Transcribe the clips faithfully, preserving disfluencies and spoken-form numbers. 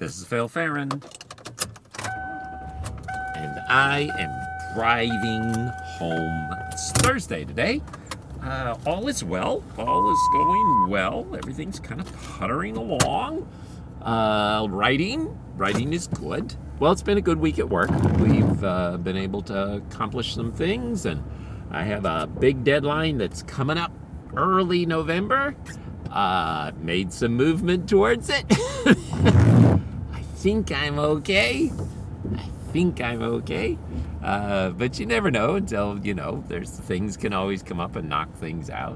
This is Phil Farron, and I am driving home. It's Thursday today. Uh, all is well. All is going well. Everything's kind of puttering along. Uh, writing. Writing is good. Well, it's been a good week at work. We've uh, been able to accomplish some things, and I have a big deadline that's coming up early November. Uh, made some movement towards it. I think I'm okay. I think I'm okay. Uh, but you never know until, you know, there's things can always come up and knock things out.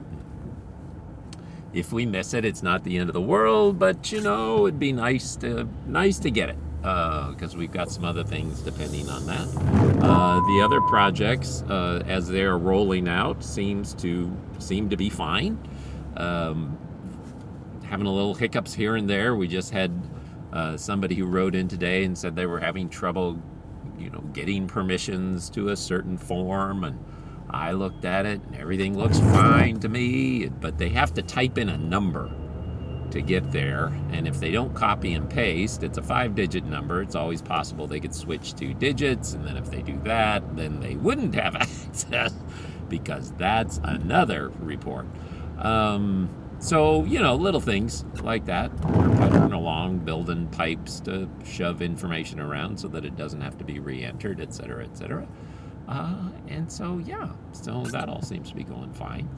If we miss it, it's not the end of the world, but, you know, it'd be nice to nice to get it, because uh, we've got some other things depending on that. Uh, the other projects, uh, as they're rolling out, seems to seem to be fine. Um, having a little hiccups here and there. We just had uh, somebody who wrote in today and said they were having trouble, you know, getting permissions to a certain form, and I looked at it and everything looks fine to me, but they have to type in a number to get there, and if they don't copy and paste, it's a five-digit number. It's always possible they could switch two digits, and then if they do that, then they wouldn't have access, because that's another report. Um, so, you know, little things like that. We're puttering along, building pipes to shove information around so that it doesn't have to be re-entered, et cetera, et cetera. Uh, and so, yeah, so that all seems to be going fine.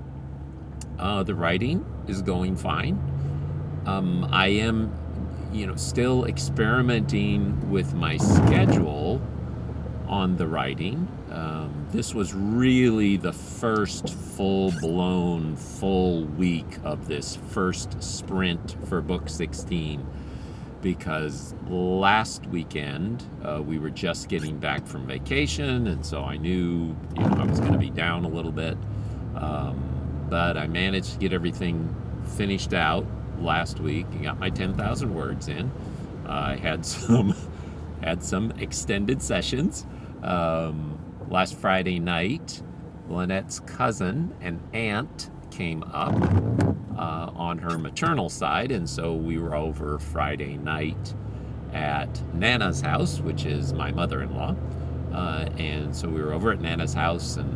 Uh, the writing is going fine. Um, I am, you know, still experimenting with my schedule on the writing. Um, this was really the first full-blown, full week of this first sprint for Book sixteen, because last weekend uh, we were just getting back from vacation, and so I knew, you know, I was going to be down a little bit. Um, but I managed to get everything finished out last week and got my ten thousand words in. Uh, I had some had some extended sessions. Um, last Friday night, Lynette's cousin and aunt came up uh, on her maternal side, and so we were over Friday night at Nana's house, which is my mother-in-law. Uh, and so we were over at Nana's house, and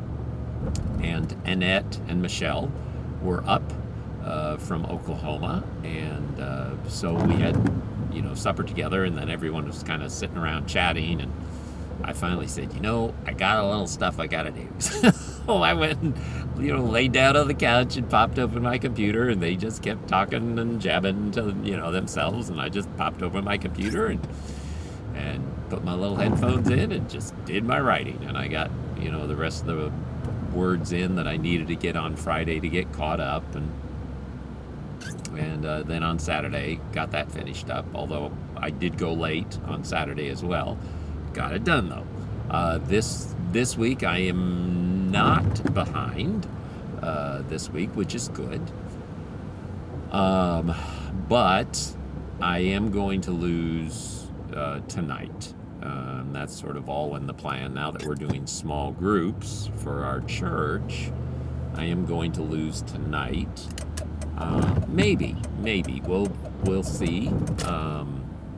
and Annette and Michelle were up uh, from Oklahoma, and uh, so we had, you know, supper together, and then everyone was kind of sitting around chatting, and I finally said, you know, I got a little stuff I gotta do. So I went and, you know, laid down on the couch and popped open my computer, and they just kept talking and jabbing to, you know, themselves, and I just popped open my computer and and put my little headphones in and just did my writing, and I got, you know, the rest of the words in that I needed to get on Friday to get caught up, and and uh, then on Saturday got that finished up, although I did go late on Saturday as well. Got it done though. Uh, this this week I am not behind uh, this week, which is good. Um, but I am going to lose uh, tonight. Um, that's sort of all in the plan. Now that we're doing small groups for our church, I am going to lose tonight. Uh, maybe, maybe we'll we'll see. Um,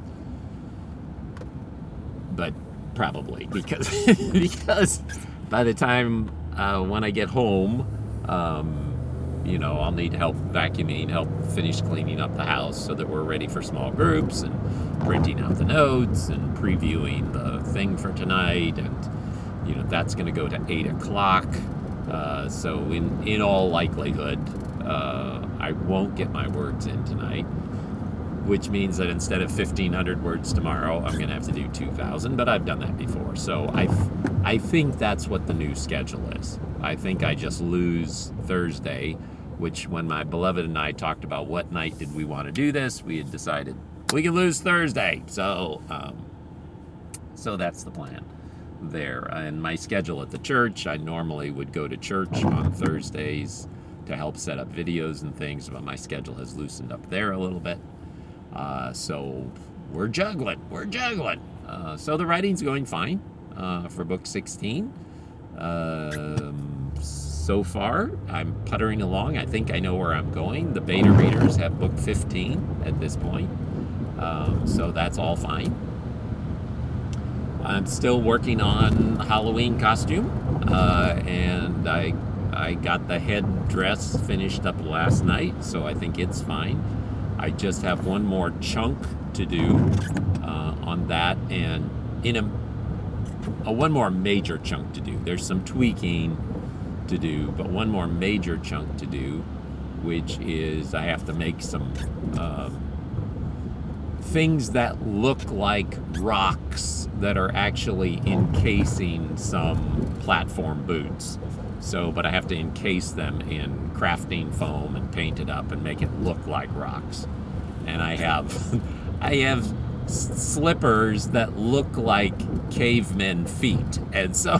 but probably, because because by the time uh, when I get home, um, you know, I'll need help vacuuming, help finish cleaning up the house so that we're ready for small groups, and printing out the notes and previewing the thing for tonight, and you know that's going to go to eight o'clock. Uh, so in in all likelihood, uh, I won't get my words in tonight, which means that instead of fifteen hundred words tomorrow, I'm going to have to do two thousand, but I've done that before. So I, I think that's what the new schedule is. I think I just lose Thursday, which when my beloved and I talked about what night did we want to do this, we had decided we can lose Thursday. So, um, so that's the plan there. And my schedule at the church, I normally would go to church on Thursdays to help set up videos and things, but my schedule has loosened up there a little bit. Uh, so we're juggling, we're juggling. Uh, so the writing's going fine uh, for Book sixteen. Um, so far, I'm puttering along. I think I know where I'm going. The beta readers have Book fifteen at this point. Um, so that's all fine. I'm still working on Halloween costume, uh, and I I got the head dress finished up last night, so I think it's fine. I just have one more chunk to do uh, on that, and in a, a one more major chunk to do. There's some tweaking to do, but one more major chunk to do, which is I have to make some um, things that look like rocks that are actually encasing some platform boots. So, but I have to encase them in crafting foam and paint it up and make it look like rocks. And I have, I have slippers that look like cavemen feet, and so,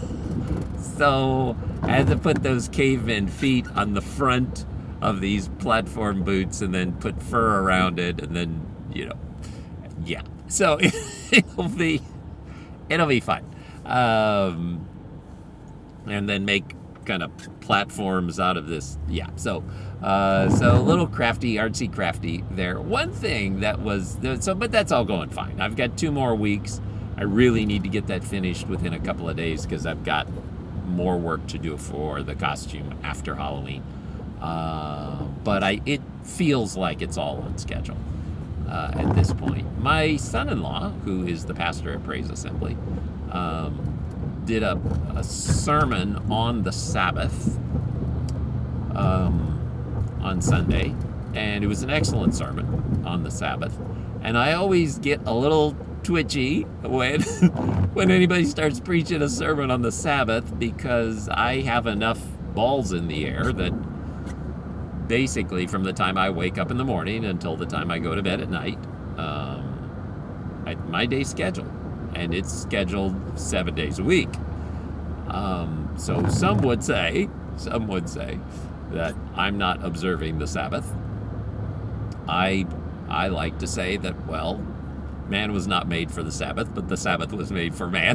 so I had to put those cavemen feet on the front of these platform boots, and then put fur around it, and then you know, yeah. So it'll be, it'll be fun. Um, and then make kind of platforms out of this. Yeah, so uh, so a little crafty, artsy crafty there. One thing that was, so, but that's all going fine. I've got two more weeks. I really need to get that finished within a couple of days because I've got more work to do for the costume after Halloween. Uh, but I, it feels like it's all on schedule uh, at this point. My son-in-law, who is the pastor at Praise Assembly, um, did a, a sermon on the Sabbath um, on Sunday, and it was an excellent sermon on the Sabbath. And I always get a little twitchy when when anybody starts preaching a sermon on the Sabbath, because I have enough balls in the air that basically from the time I wake up in the morning until the time I go to bed at night, um, I, my day's scheduled. And it's scheduled seven days a week. Um, so some would say, some would say that I'm not observing the Sabbath. I, I like to say that, well, man was not made for the Sabbath, but the Sabbath was made for man.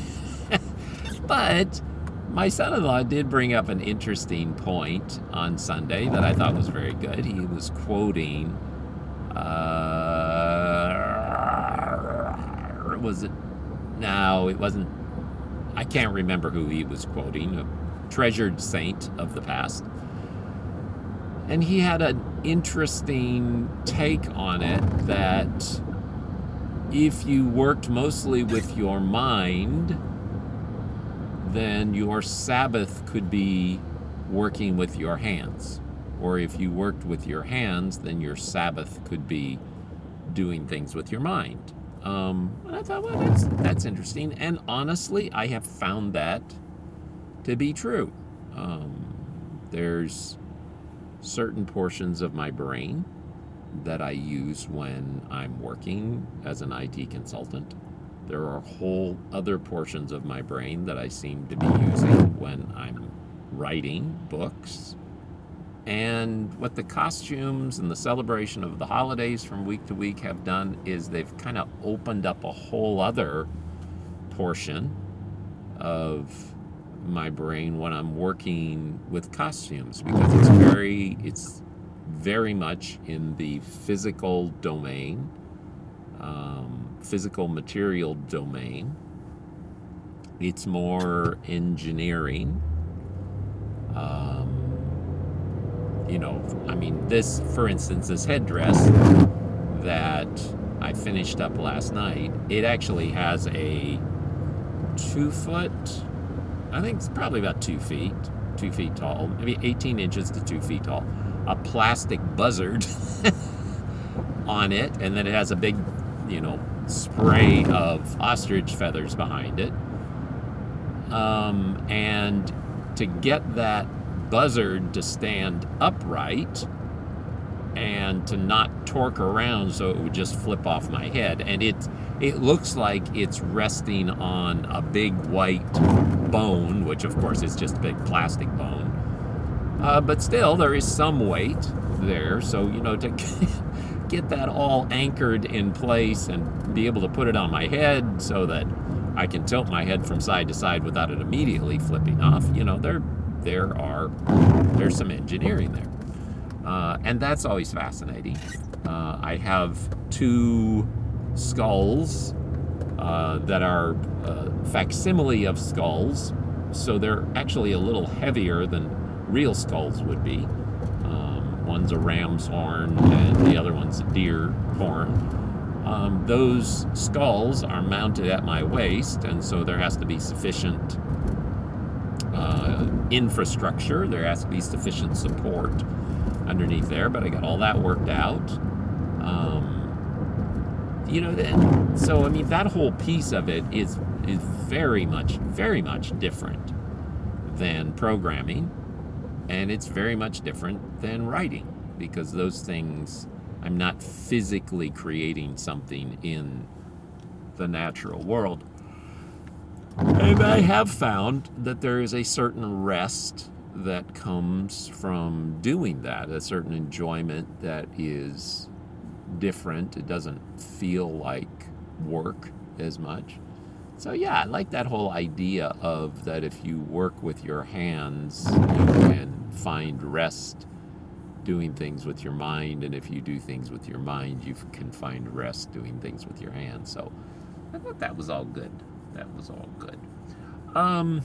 But my son-in-law did bring up an interesting point on Sunday that I thought was very good. He was quoting, uh, was it? No, it wasn't. I can't remember who he was quoting, a treasured saint of the past. And he had an interesting take on it that if you worked mostly with your mind, then your Sabbath could be working with your hands. Or if you worked with your hands, then your Sabbath could be doing things with your mind. Um, and I thought, well, that's, that's interesting. And honestly, I have found that to be true. Um, there's certain portions of my brain that I use when I'm working as an I T consultant. There are whole other portions of my brain that I seem to be using when I'm writing books. And what the costumes and the celebration of the holidays from week to week have done is they've kind of opened up a whole other portion of my brain when I'm working with costumes, because it's very, it's very much in the physical domain, um, physical material domain. It's more engineering. Um, You know, I mean, this, for instance, this headdress that I finished up last night, it actually has a two foot, I think it's probably about two feet, two feet tall, maybe eighteen inches to two feet tall, a plastic buzzard on it, and then it has a big, you know, spray of ostrich feathers behind it. Um, and to get that buzzard to stand upright and to not torque around so it would just flip off my head, and it it looks like it's resting on a big white bone, which of course is just a big plastic bone, uh, but still there is some weight there, so you know, to get that all anchored in place and be able to put it on my head so that I can tilt my head from side to side without it immediately flipping off, you know, there There are, there's some engineering there. Uh, and that's always fascinating. Uh, I have two skulls uh, that are uh, facsimile of skulls, so they're actually a little heavier than real skulls would be. Um, one's a ram's horn and the other one's a deer horn. Um, those skulls are mounted at my waist, and so there has to be sufficient uh, infrastructure, there has to be sufficient support underneath there, but I got all that worked out. Um, you know, then, so I mean, that whole piece of it is is very much, very much different than programming, and it's very much different than writing, because those things, I'm not physically creating something in the natural world. And I have found that there is a certain rest that comes from doing that, a certain enjoyment that is different. It doesn't feel like work as much. So yeah, I like that whole idea of that if you work with your hands, you can find rest doing things with your mind, and if you do things with your mind, you can find rest doing things with your hands. So I thought that was all good. That was all good. Um,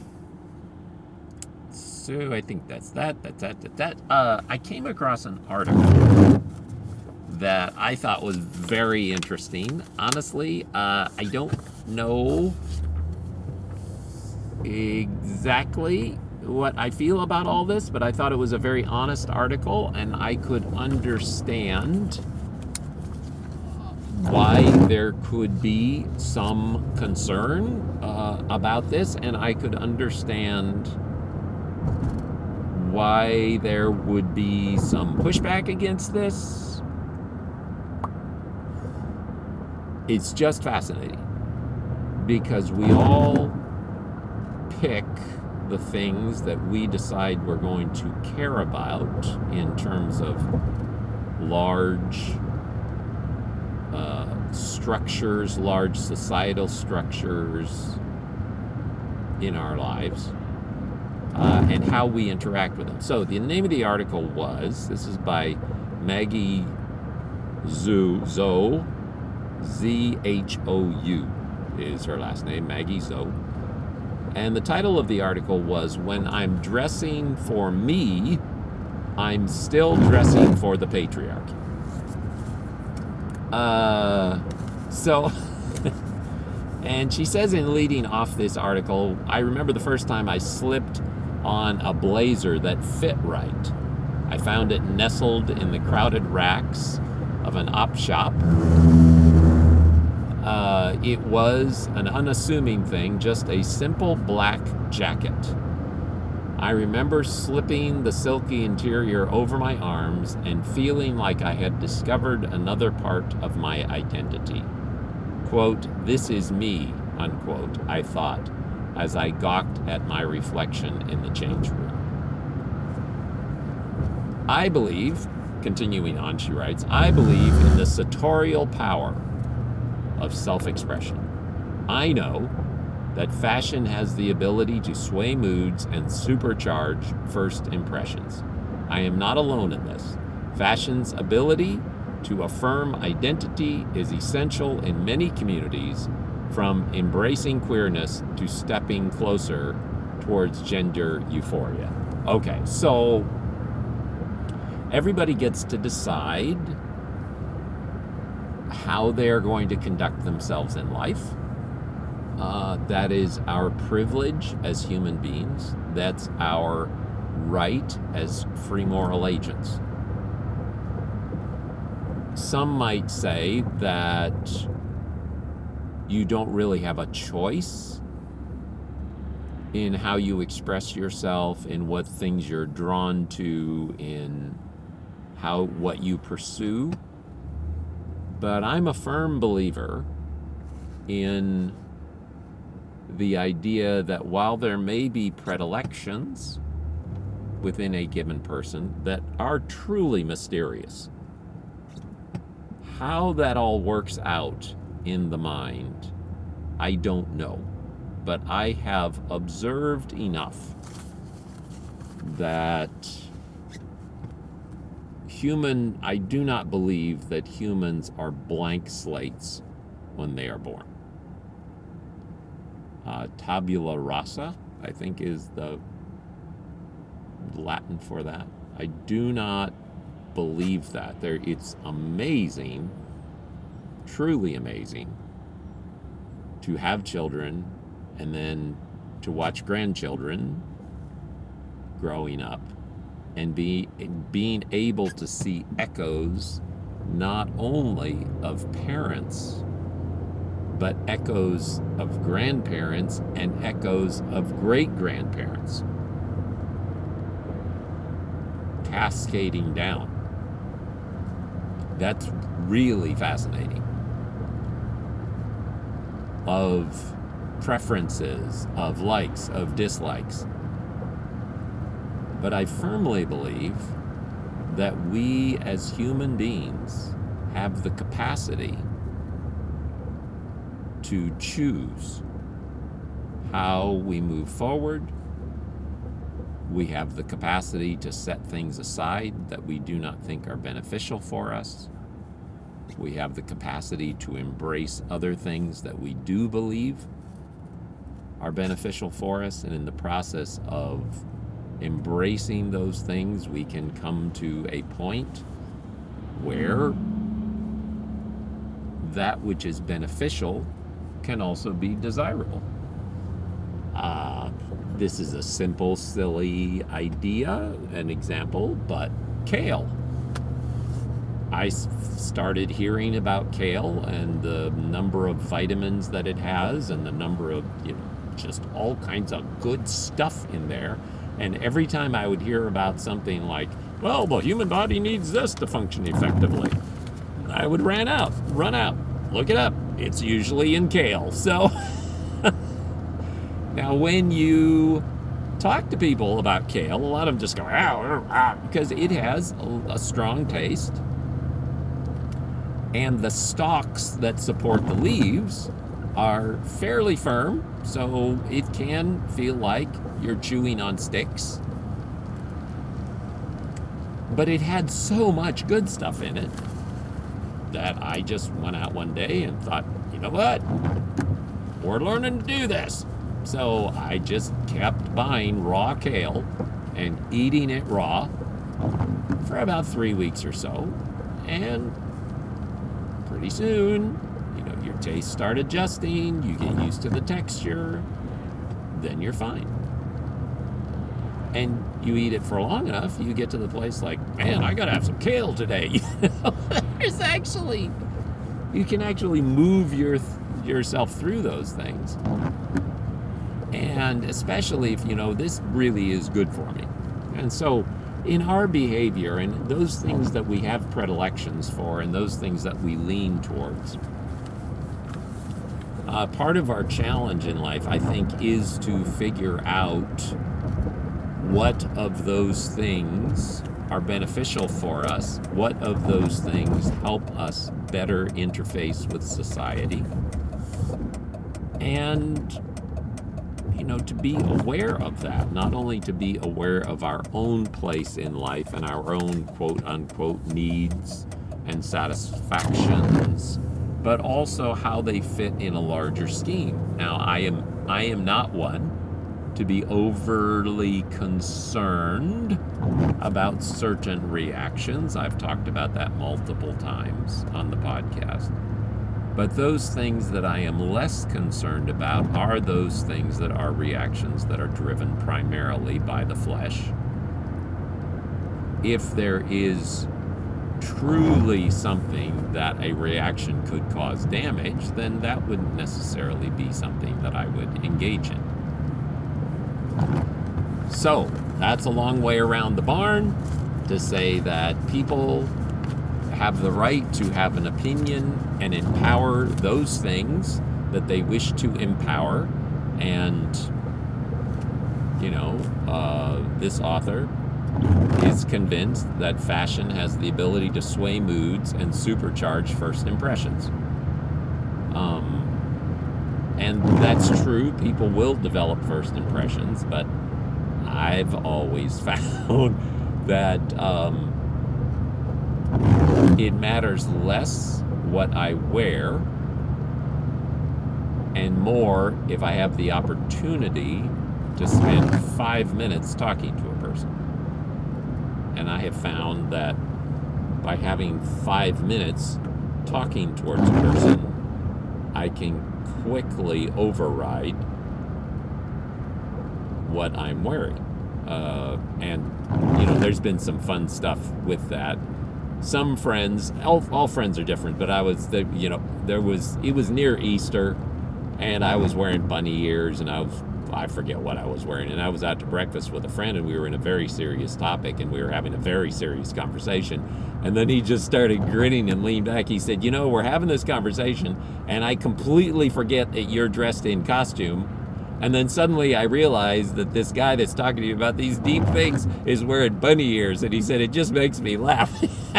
so I think that's that, that's that, that's that. Uh, I came across an article that I thought was very interesting. Honestly, uh, I don't know exactly what I feel about all this, but I thought it was a very honest article, and I could understand why there could be some concern uh, about this, and I could understand why there would be some pushback against this. It's just fascinating, because we all pick the things that we decide we're going to care about in terms of large uh, structures, large societal structures in our lives, uh, and how we interact with them. So the name of the article was, this is by Maggie Zhou, Zhou, Z H O U is her last name, Maggie Zhou. And the title of the article was, "When I'm Dressing for Me, I'm Still Dressing for the Patriarchy." Uh, so, and she says in leading off this article, "I remember the first time I slipped on a blazer that fit right. I found it nestled in the crowded racks of an op shop. Uh, it was an unassuming thing, just a simple black jacket. I remember slipping the silky interior over my arms and feeling like I had discovered another part of my identity. Quote, 'This is me,' unquote, I thought, as I gawked at my reflection in the change room. I believe," continuing on, she writes, "I believe in the sartorial power of self-expression. I know that fashion has the ability to sway moods and supercharge first impressions. I am not alone in this. Fashion's ability to affirm identity is essential in many communities, from embracing queerness to stepping closer towards gender euphoria." Okay, so everybody gets to decide how they're going to conduct themselves in life. Uh, that is our privilege as human beings. That's our right as free moral agents. Some might say that you don't really have a choice in how you express yourself, in what things you're drawn to, in how what you pursue. But I'm a firm believer in the idea that while there may be predilections within a given person that are truly mysterious, how that all works out in the mind, I don't know. But I have observed enough that human, I do not believe that humans are blank slates when they are born. Uh, tabula rasa, I think, is the Latin for that. I do not believe that. There, it's amazing, truly amazing, to have children and then to watch grandchildren growing up and be being able to see echoes not only of parents, but echoes of grandparents and echoes of great-grandparents cascading down. That's really fascinating. Of preferences, of likes, of dislikes. But I firmly believe that we as human beings have the capacity to choose how we move forward. We have the capacity to set things aside that we do not think are beneficial for us. We have the capacity to embrace other things that we do believe are beneficial for us, and in the process of embracing those things, we can come to a point where that which is beneficial can also be desirable. Uh, this is a simple, silly idea, an example, but kale. I started hearing about kale and the number of vitamins that it has and the number of, you know, just all kinds of good stuff in there. And every time I would hear about something like, well, the human body needs this to function effectively, I would run out, run out, look it up. It's usually in kale. So now when you talk to people about kale, a lot of them just go, ow, ow, because it has a, a strong taste. And the stalks that support the leaves are fairly firm, so it can feel like you're chewing on sticks. But it had so much good stuff in it that I just went out one day and thought, you know what? We're learning to do this. So I just kept buying raw kale and eating it raw for about three weeks or so. And pretty soon, you know, your taste start adjusting, you get used to the texture, then you're fine. And you eat it for long enough, you get to the place like, man, I gotta have some kale today. You know, there's actually, you can actually move your yourself through those things. And especially if, you know, this really is good for me. And so in our behavior and those things that we have predilections for and those things that we lean towards, uh, part of our challenge in life, I think, is to figure out what of those things are beneficial for us, what of those things help us better interface with society, and, you know, to be aware of that, not only to be aware of our own place in life and our own quote-unquote needs and satisfactions, but also how they fit in a larger scheme. Now, I am I am not one to be overly concerned about certain reactions. I've talked about that multiple times on the podcast. But those things that I am less concerned about are those things that are reactions that are driven primarily by the flesh. If there is truly something that a reaction could cause damage, then that wouldn't necessarily be something that I would engage in. So, that's a long way around the barn to say that people have the right to have an opinion and empower those things that they wish to empower. And, you know, uh, this author is convinced that fashion has the ability to sway moods and supercharge first impressions. Um, and that's true. People will develop first impressions, but I've always found that um, It matters less what I wear and more if I have the opportunity to spend five minutes talking to a person. And I have found that by having five minutes talking towards a person, I can quickly override what I'm wearing. Uh, and, you know, there's been some fun stuff with that. Some friends, all, all friends are different, but I was, the, you know, there was, it was near Easter, and I was wearing bunny ears, and I was, I forget what I was wearing, and I was out to breakfast with a friend, and we were in a very serious topic, and we were having a very serious conversation, and then he just started grinning and leaned back. He said, you know, we're having this conversation, and I completely forget that you're dressed in costume, and then suddenly I realized that this guy that's talking to you about these deep things is wearing bunny ears, and he said, it just makes me laugh.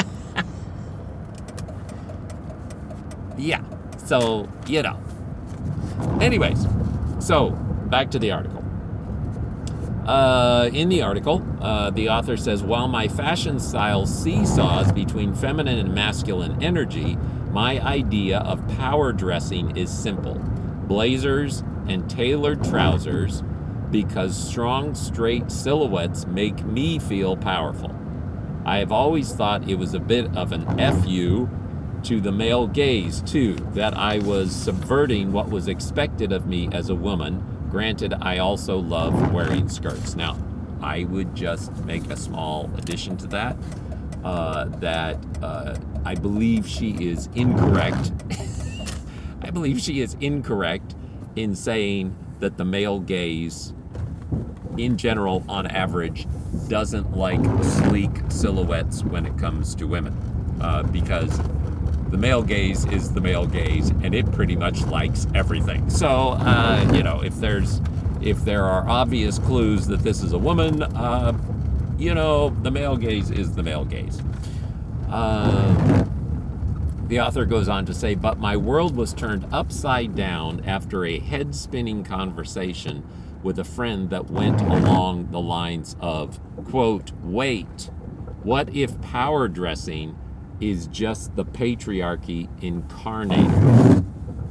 Yeah, so, you know. Anyways, so, back to the article. Uh, in the article, uh, the author says, while my fashion style seesaws between feminine and masculine energy, my idea of power dressing is simple. Blazers and tailored trousers, because strong, straight silhouettes make me feel powerful. I have always thought it was a bit of an F U to the male gaze, too, that I was subverting what was expected of me as a woman. Granted, I also love wearing skirts. Now, I would just make a small addition to that, uh, that uh, I believe she is incorrect. I believe she is incorrect in saying that the male gaze, in general, on average, doesn't like sleek silhouettes when it comes to women, uh, because the male gaze is the male gaze, and it pretty much likes everything. So, uh, you know, if there's, if there are obvious clues that this is a woman, uh, you know, the male gaze is the male gaze. Uh, the author goes on to say, but my world was turned upside down after a head-spinning conversation with a friend that went along the lines of, quote, wait, what if power dressing is just the patriarchy incarnated?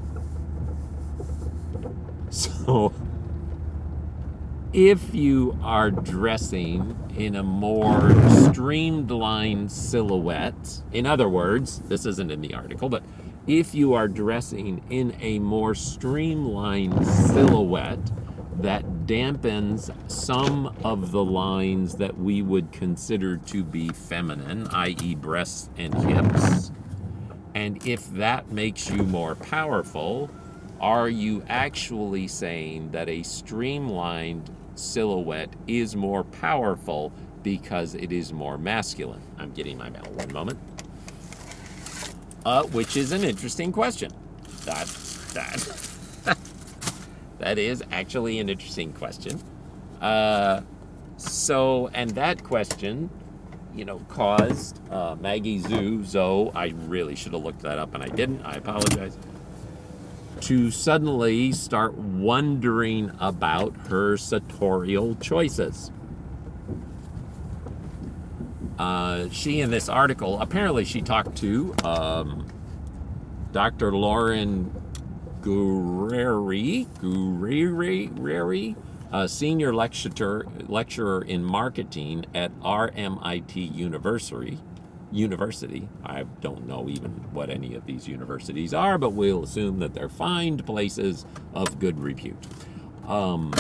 So, if you are dressing in a more streamlined silhouette, in other words, this isn't in the article, but if you are dressing in a more streamlined silhouette that dampens some of the lines that we would consider to be feminine, that is breasts and hips, and if that makes you more powerful, are you actually saying that a streamlined silhouette is more powerful because it is more masculine? I'm getting my medal, one moment. Uh, which is an interesting question. That, that. That is actually an interesting question. Uh, so, and that question, you know, caused uh, Maggie Zhu, Zoe, I really should have looked that up and I didn't, I apologize, to suddenly start wondering about her sartorial choices. Uh, she, in this article, apparently she talked to um, Doctor Lauren Gureri, Gureri, a senior lecturer, lecturer in marketing at R M I T University. University. I don't know even what any of these universities are, but we'll assume that they're fine places of good repute. Um,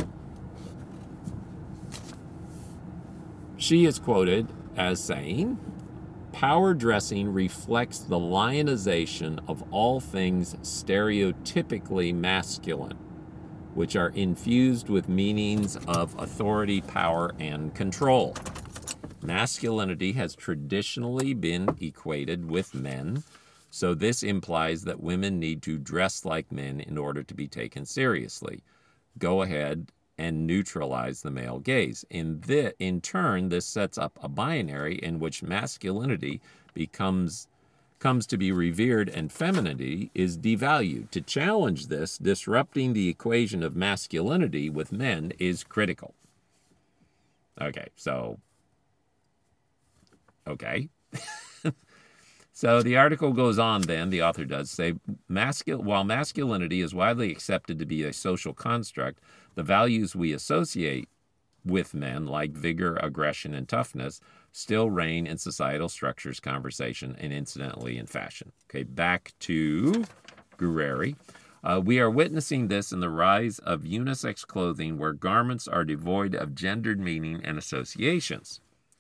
she is quoted as saying, power dressing reflects the lionization of all things stereotypically masculine, which are infused with meanings of authority, power, and control. Masculinity has traditionally been equated with men, so this implies that women need to dress like men in order to be taken seriously. Go ahead and neutralize the male gaze. In, the, in turn, this sets up a binary in which masculinity becomes comes to be revered and femininity is devalued. To challenge this, disrupting the equation of masculinity with men is critical. Okay, so, okay. So the article goes on then, the author does say, Mascul- while masculinity is widely accepted to be a social construct, the values we associate with men, like vigor, aggression, and toughness, still reign in societal structures, conversation, and incidentally in fashion. Okay, back to Gurary. Uh, we are witnessing this in the rise of unisex clothing where garments are devoid of gendered meaning and associations,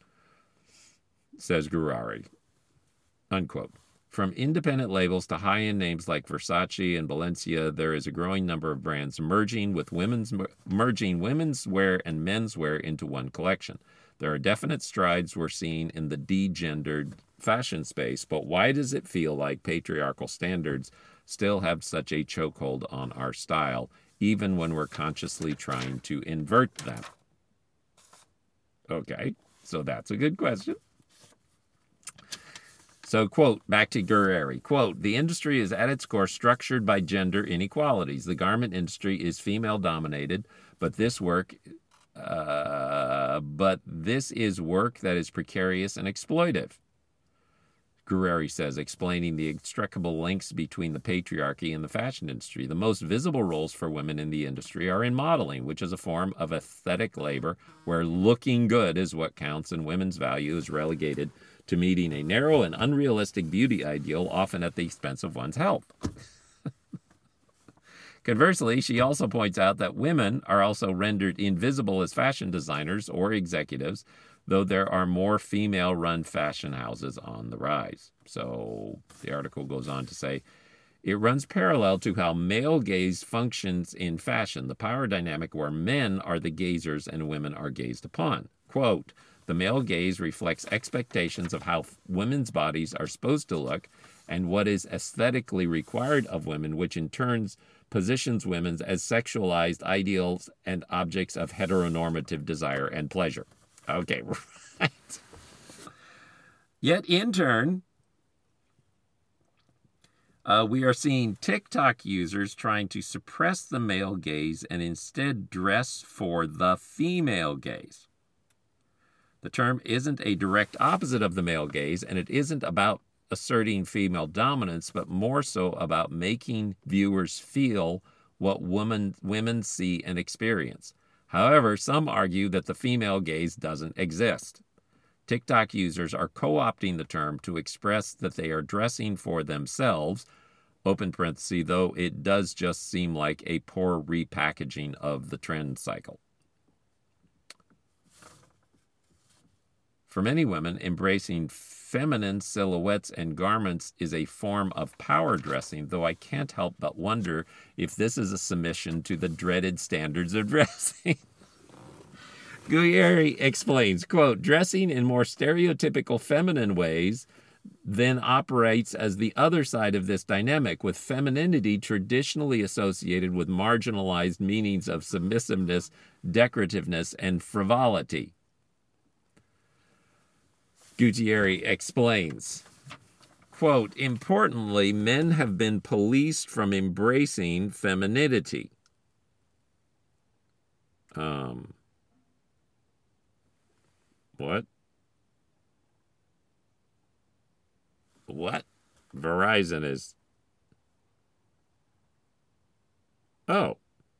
says Gurary. Unquote. From independent labels to high-end names like Versace and Balenciaga, there is a growing number of brands merging with women's merging women's wear and men's wear into one collection. There are definite strides we're seeing in the degendered fashion space, but why does it feel like patriarchal standards still have such a chokehold on our style, even when we're consciously trying to invert them? Okay, so that's a good question. So, quote, back to Gurary, quote, the industry is at its core structured by gender inequalities. The garment industry is female-dominated, but this work, uh, but this is work that is precarious and exploitive. Gurary says, explaining the inextricable links between the patriarchy and the fashion industry. The most visible roles for women in the industry are in modeling, which is a form of aesthetic labor where looking good is what counts and women's value is relegated to meeting a narrow and unrealistic beauty ideal, often at the expense of one's health. Conversely, she also points out that women are also rendered invisible as fashion designers or executives, though there are more female-run fashion houses on the rise. So the article goes on to say, it runs parallel to how male gaze functions in fashion, the power dynamic where men are the gazers and women are gazed upon. Quote, the male gaze reflects expectations of how women's bodies are supposed to look and what is aesthetically required of women, which in turn positions women as sexualized ideals and objects of heteronormative desire and pleasure. Okay, right. Yet in turn, uh, we are seeing TikTok users trying to suppress the male gaze and instead dress for the female gaze. The term isn't a direct opposite of the male gaze, and it isn't about asserting female dominance, but more so about making viewers feel what women, women see and experience. However, some argue that the female gaze doesn't exist. TikTok users are co-opting the term to express that they are dressing for themselves, open parenthesis, though it does just seem like a poor repackaging of the trend cycle. For many women, embracing feminine silhouettes and garments is a form of power dressing, though I can't help but wonder if this is a submission to the dreaded standards of dressing. Gurary explains, quote, dressing in more stereotypical feminine ways then operates as the other side of this dynamic, with femininity traditionally associated with marginalized meanings of submissiveness, decorativeness, and frivolity. Gurary explains, quote, importantly, men have been policed from embracing femininity. Um, what? What? Verizon is... Oh.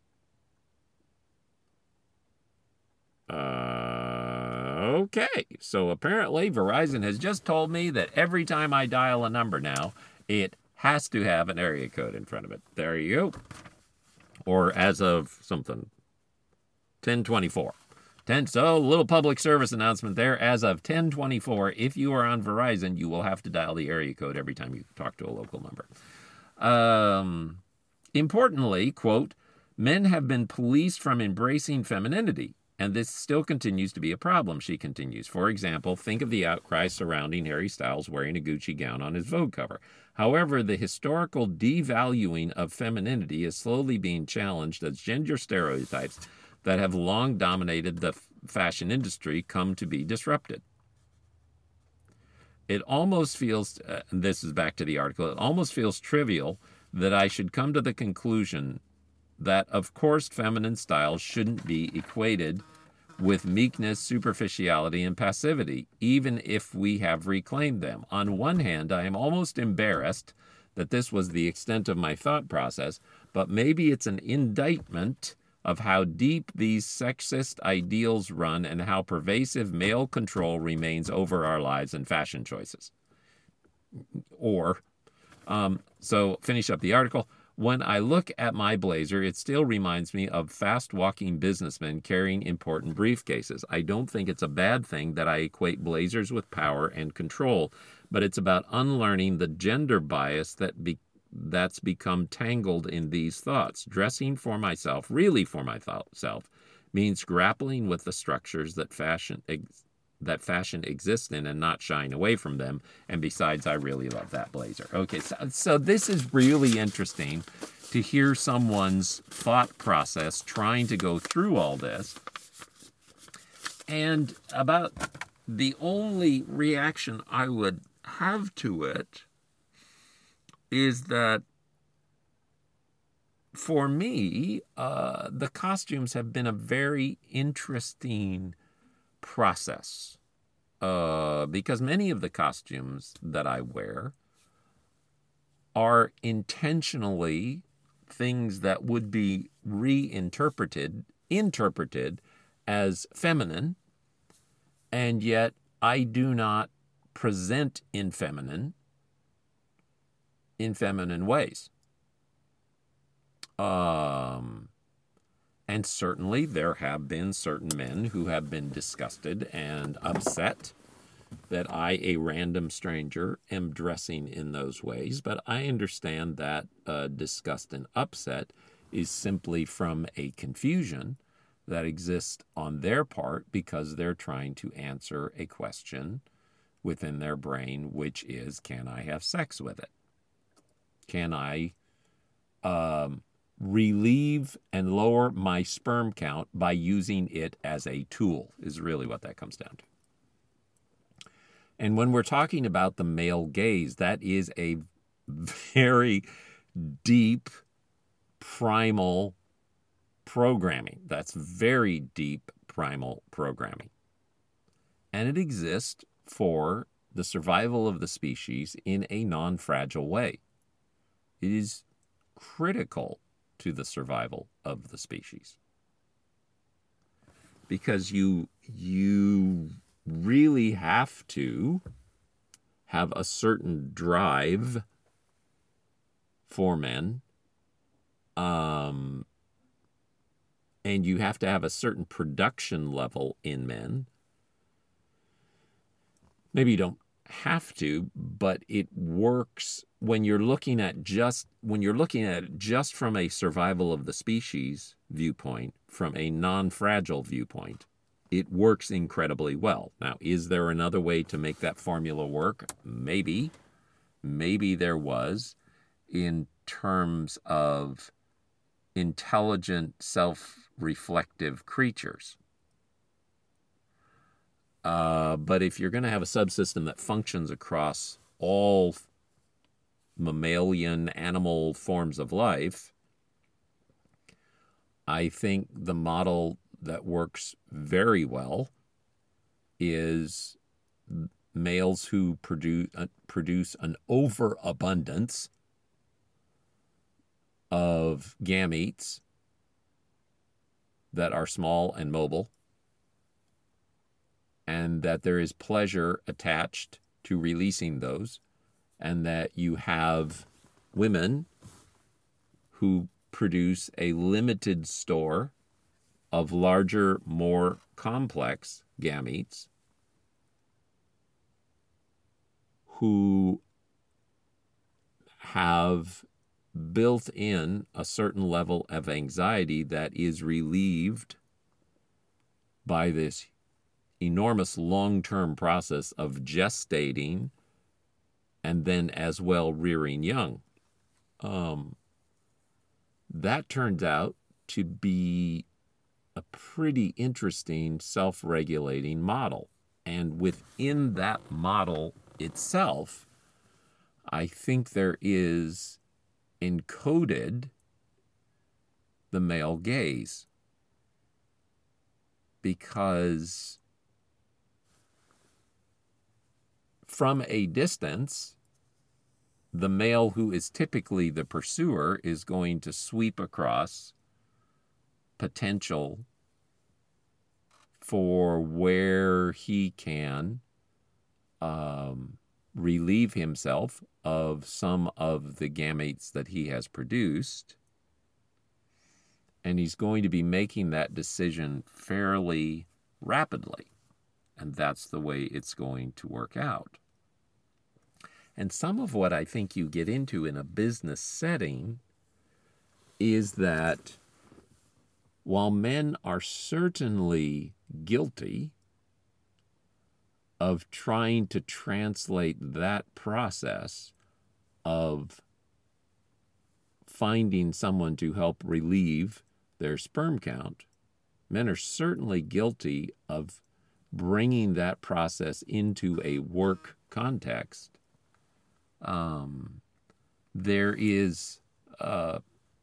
Uh, okay. So apparently Verizon has just told me that every time I dial a number now, it has to have an area code in front of it. There you go. Or as of something. ten twenty-four. ten, so a little public service announcement there. As of ten twenty-four, if you are on Verizon, you will have to dial the area code every time you talk to a local number. Um, importantly, quote, men have been policed from embracing femininity, and this still continues to be a problem, she continues. For example, think of the outcry surrounding Harry Styles wearing a Gucci gown on his Vogue cover. However, the historical devaluing of femininity is slowly being challenged as gender stereotypes that have long dominated the fashion industry come to be disrupted. It almost feels, uh, and this is back to the article, it almost feels trivial that I should come to the conclusion that, of course, feminine style shouldn't be equated with meekness, superficiality, and passivity, even if we have reclaimed them. On one hand, I am almost embarrassed that this was the extent of my thought process, but maybe it's an indictment of how deep these sexist ideals run and how pervasive male control remains over our lives and fashion choices. Or, um, so finish up the article. When I look at my blazer, it still reminds me of fast-walking businessmen carrying important briefcases. I don't think it's a bad thing that I equate blazers with power and control, but it's about unlearning the gender bias that be, that's become tangled in these thoughts. Dressing for myself, really for myself, means grappling with the structures that fashion ex, that fashion exists in and not shying away from them. And besides, I really love that blazer. Okay, so, so this is really interesting to hear someone's thought process trying to go through all this. And about the only reaction I would have to it is that for me, uh, the costumes have been a very interesting process, uh, because many of the costumes that I wear are intentionally things that would be reinterpreted, interpreted as feminine, and yet I do not present in feminine, in feminine ways. Um... And certainly there have been certain men who have been disgusted and upset that I, a random stranger, am dressing in those ways. But I understand that uh, disgust and upset is simply from a confusion that exists on their part because they're trying to answer a question within their brain, which is, can I have sex with it? Can I... Um, relieve and lower my sperm count by using it as a tool, is really what that comes down to. And when we're talking about the male gaze, that is a very deep, primal programming. That's very deep, primal programming. And it exists for the survival of the species in a non-fragile way. It is critical to the survival of the species, because you you really have to have a certain drive for men, um, and you have to have a certain production level in men. Maybe you don't have to, but it works when you're looking at just when you're looking at it just from a survival of the species viewpoint, from a non-fragile viewpoint. It works incredibly well. Now, is there another way to make that formula work? Maybe. Maybe there was, in terms of intelligent, self-reflective creatures. Uh, but if you're going to have a subsystem that functions across all mammalian animal forms of life, I think the model that works very well is males who produce uh, produce an overabundance of gametes that are small and mobile, and that there is pleasure attached to releasing those, and that you have women who produce a limited store of larger, more complex gametes, who have built in a certain level of anxiety that is relieved by this enormous long-term process of gestating and then as well rearing young. Um, that turned out to be a pretty interesting self-regulating model. And within that model itself, I think there is encoded the male gaze. because from a distance, the male who is typically the pursuer is going to sweep across potential for where he can um, relieve himself of some of the gametes that he has produced. And he's going to be making that decision fairly rapidly. And that's the way it's going to work out. And some of what I think you get into in a business setting is that while men are certainly guilty of trying to translate that process of finding someone to help relieve their sperm count, men are certainly guilty of bringing that process into a work context. Um, there is, uh,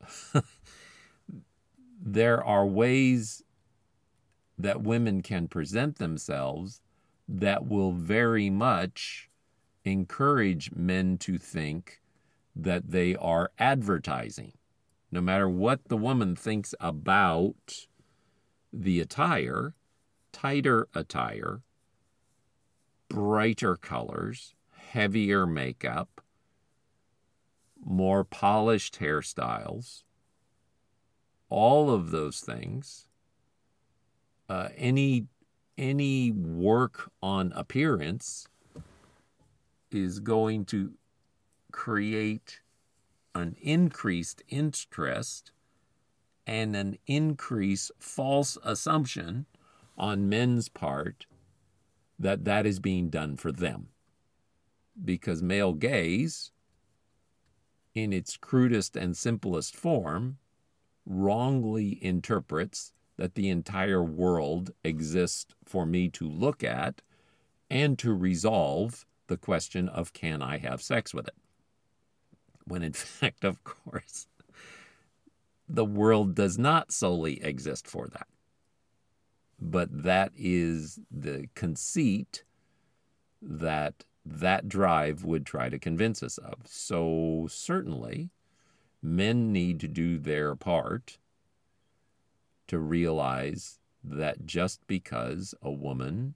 there are ways that women can present themselves that will very much encourage men to think that they are advertising. No matter what the woman thinks about the attire, tighter attire, brighter colors, heavier makeup, more polished hairstyles, all of those things, uh, any any work on appearance is going to create an increased interest and an increased false assumption on men's part that that is being done for them. Because male gaze, in its crudest and simplest form, wrongly interprets that the entire world exists for me to look at and to resolve the question of, can I have sex with it? When in fact, of course, the world does not solely exist for that. But that is the conceit that that drive would try to convince us of. So certainly, men need to do their part to realize that just because a woman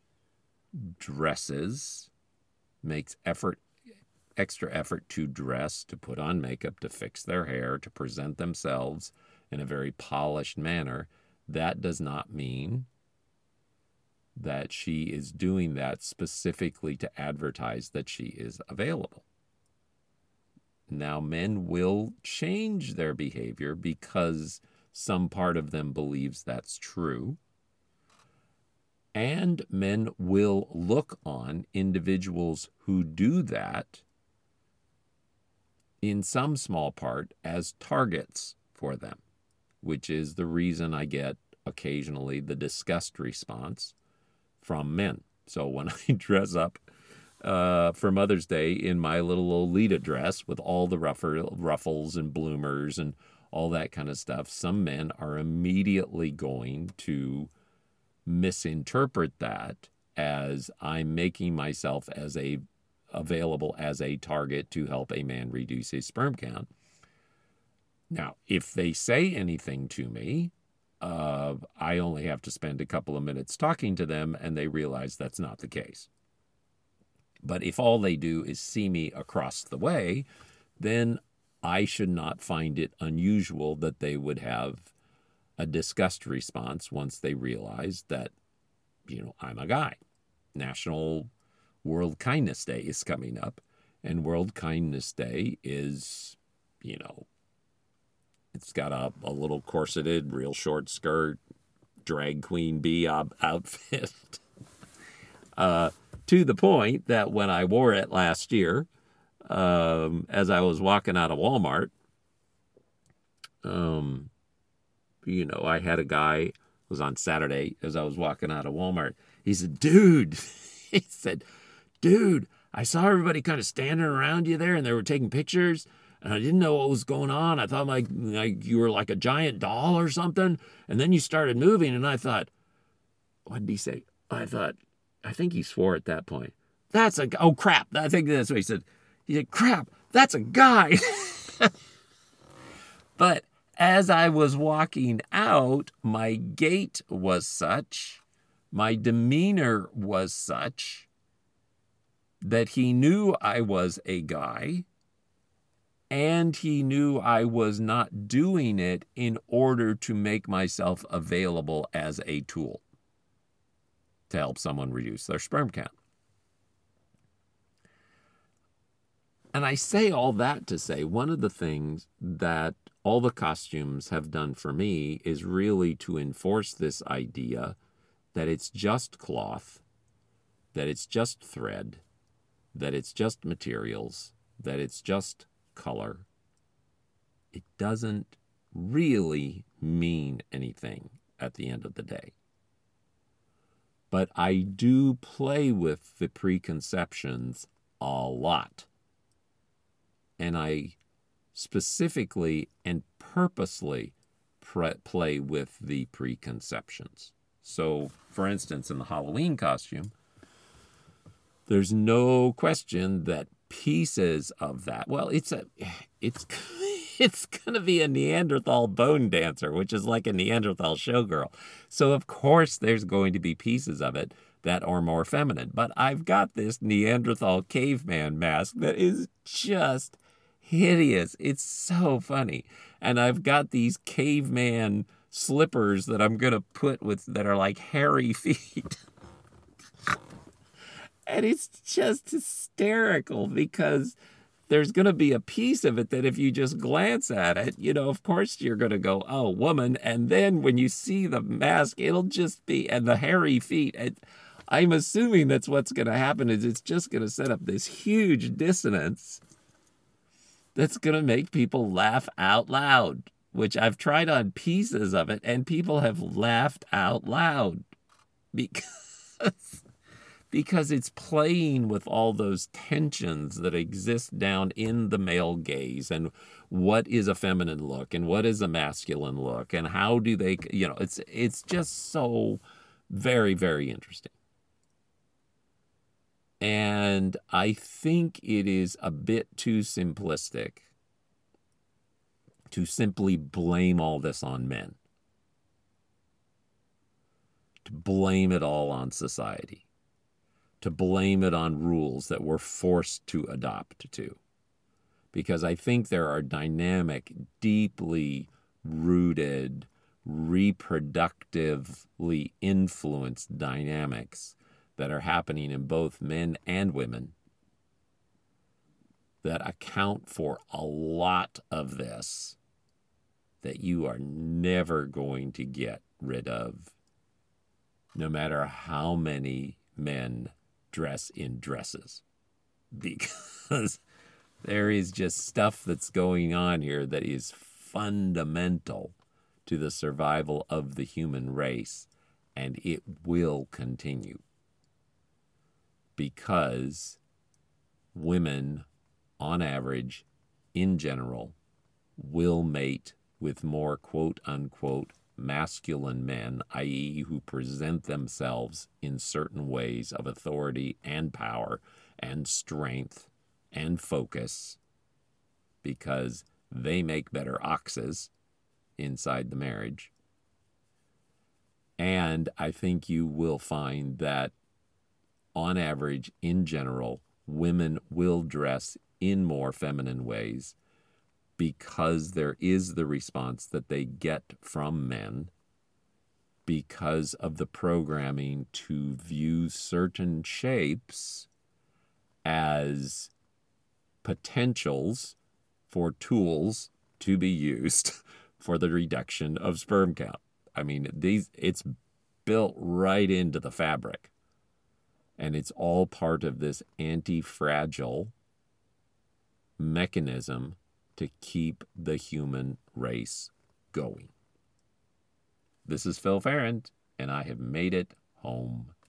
dresses, makes effort, extra effort to dress, to put on makeup, to fix their hair, to present themselves in a very polished manner, that does not mean that she is doing that specifically to advertise that she is available. Now, men will change their behavior because some part of them believes that's true. And men will look on individuals who do that in some small part as targets for them, which is the reason I get occasionally the disgust response from men. So when I dress up uh, for Mother's Day in my little Lolita dress with all the ruffle, ruffles and bloomers and all that kind of stuff, some men are immediately going to misinterpret that as I'm making myself as a available as a target to help a man reduce his sperm count. Now, if they say anything to me, uh, I only have to spend a couple of minutes talking to them and they realize that's not the case. But if all they do is see me across the way, then I should not find it unusual that they would have a disgust response once they realize that, you know, I'm a guy. National World Kindness Day is coming up, and World Kindness Day is, you know, it's got a, a little corseted, real short skirt, drag queen bee ob- outfit. uh, to the point that when I wore it last year, um, as I was walking out of Walmart, um, you know, I had a guy, it was on Saturday, as I was walking out of Walmart, he said, dude, he said, dude, I saw everybody kind of standing around you there and they were taking pictures and I didn't know what was going on. I thought like, like you were like a giant doll or something. And then you started moving and I thought, what did he say? I thought, I think he swore at that point. That's a, oh crap. I think that's what he said. He said, crap, that's a guy. But as I was walking out, my gait was such, my demeanor was such, that he knew I was a guy, and he knew I was not doing it in order to make myself available as a tool to help someone reduce their sperm count. And I say all that to say one of the things that all the costumes have done for me is really to enforce this idea that it's just cloth, that it's just thread, that it's just materials, that it's just color. It doesn't really mean anything at the end of the day. But I do play with the preconceptions a lot. And I specifically and purposely pre- play with the preconceptions. So, for instance, in the Halloween costume, there's no question that pieces of that, well, it's a, it's, it's going to be a Neanderthal bone dancer, which is like a Neanderthal showgirl. So, of course, there's going to be pieces of it that are more feminine. But I've got this Neanderthal caveman mask that is just hideous. It's so funny. And I've got these caveman slippers that I'm going to put with, that are like hairy feet. And it's just hysterical because there's going to be a piece of it that if you just glance at it, you know, of course you're going to go, oh, woman. And then when you see the mask, it'll just be, and the hairy feet, it, I'm assuming that's what's going to happen is it's just going to set up this huge dissonance that's going to make people laugh out loud, which I've tried on pieces of it, and people have laughed out loud because, because it's playing with all those tensions that exist down in the male gaze, and what is a feminine look and what is a masculine look, and how do they, you know, it's it's just so very, very interesting. And I think it is a bit too simplistic to simply blame all this on men, to blame it all on society, to blame it on rules that we're forced to adopt to. Because I think there are dynamic, deeply rooted, reproductively influenced dynamics that are happening in both men and women that account for a lot of this that you are never going to get rid of, no matter how many men dress in dresses. Because there is just stuff that's going on here that is fundamental to the survival of the human race, and it will continue. Because women, on average, in general, will mate with more quote-unquote masculine men, that is who present themselves in certain ways of authority and power and strength and focus, because they make better oxes inside the marriage. And I think you will find that on average, in general, women will dress in more feminine ways because there is the response that they get from men because of the programming to view certain shapes as potentials for tools to be used for the reduction of sperm count. I mean, these it's built right into the fabric. And it's all part of this anti-fragile mechanism to keep the human race going. This is Phil Ferrand, and I have made it home